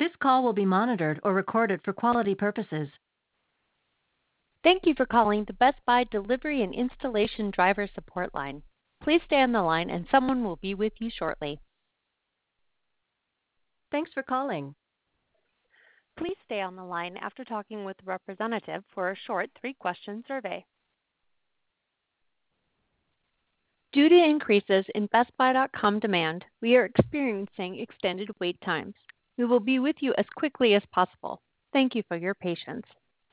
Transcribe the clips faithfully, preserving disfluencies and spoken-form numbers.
This call will be monitored or recorded for quality purposes. Thank you for calling the Best Buy Delivery and Installation Driver Support Line. Please stay on the line and someone will be with you shortly. Thanks for calling. Please stay on the line after talking with a representative for a short three-question survey. Due to increases in Best Buy dot com demand, we are experiencing extended wait times. We will be with you as quickly as possible. Thank you for your patience.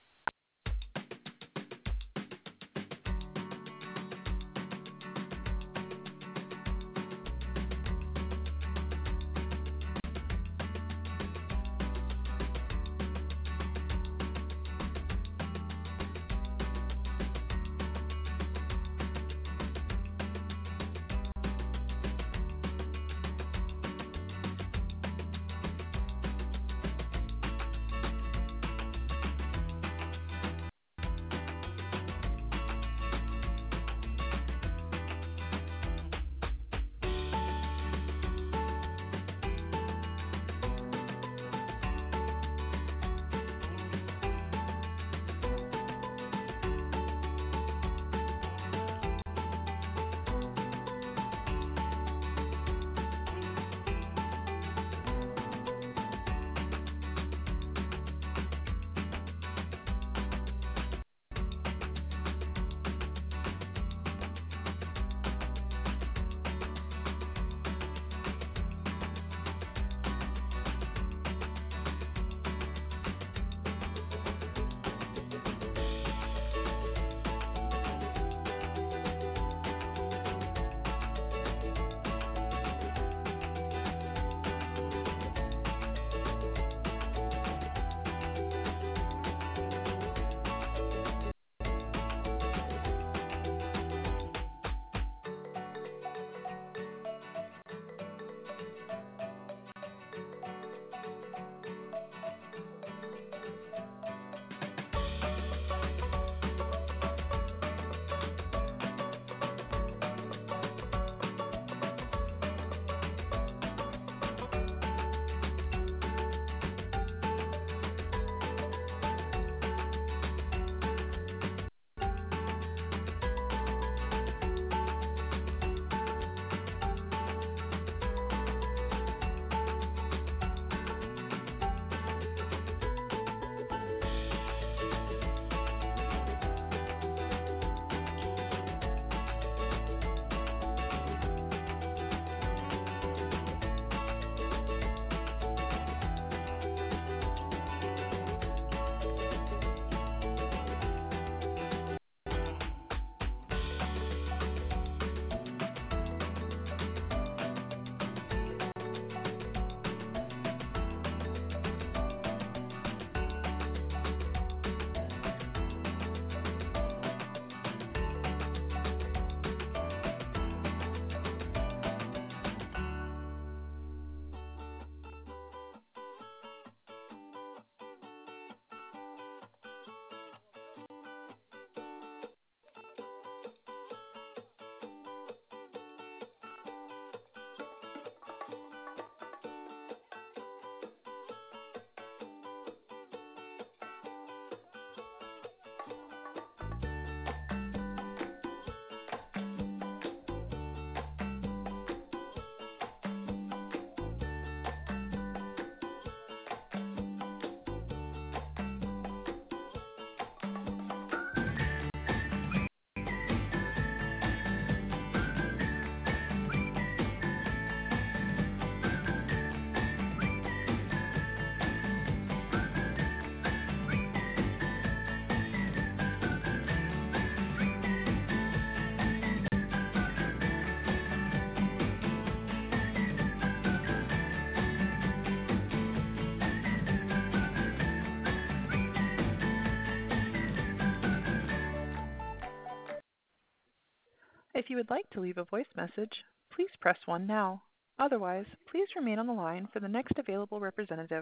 If you would like to leave a voice message, please press one now. Otherwise, please remain on the line for the next available representative.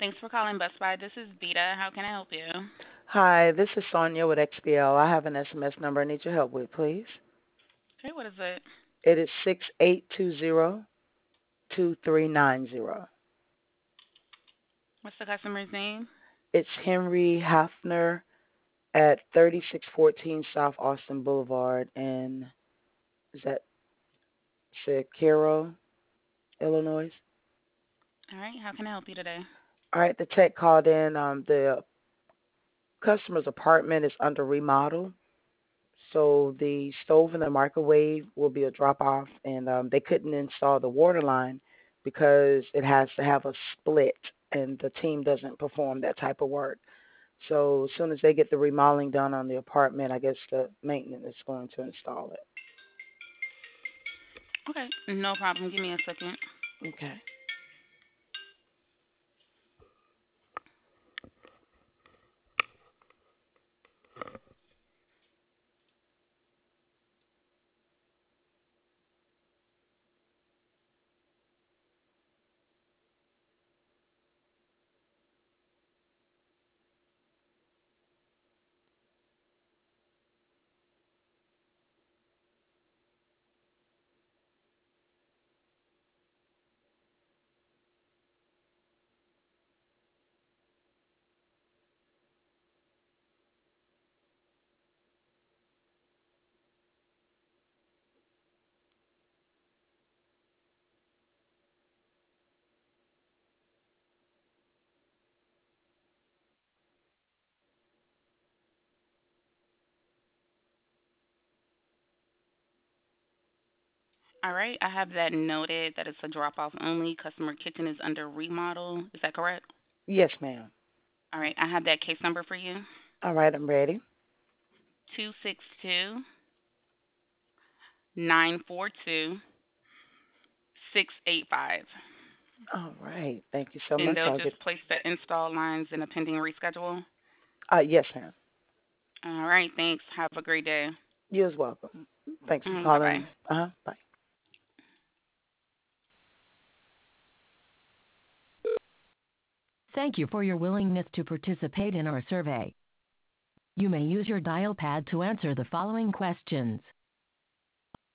Thanks for calling Best Buy. This is Vita. How can I help you? Hi, this is Sonia with X B L. I have an S M S number I need your help with, please. Okay, what is it? It is six eight two zero two three nine zero. What's the customer's name? It's Henry Hafner at thirty-six fourteen South Austin Boulevard in, is that Shakiro, Illinois? All right, how can I help you today? All right, the tech called in. Um, the customer's apartment is under remodel, so the stove and the microwave will be a drop-off, and um, they couldn't install the water line because it has to have a split, and the team doesn't perform that type of work. So as soon as they get the remodeling done on the apartment, I guess the maintenance is going to install it. Okay, no problem. Give me a second. Okay. All right, I have that noted that it's a drop off only. Customer kitchen is under remodel. Is that correct? Yes, ma'am. All right, I have that case number for you. All right, I'm ready. Two six two nine four two six eight five. All right. Thank you so And much. they'll I'll get. just place the install lines in a pending reschedule. Uh, yes, ma'am. All right, thanks. Have a great day. You're as welcome. Thanks for Mm, bye bye. calling. Uh huh. Bye. Thank you for your willingness to participate in our survey. You may use your dial pad to answer the following questions.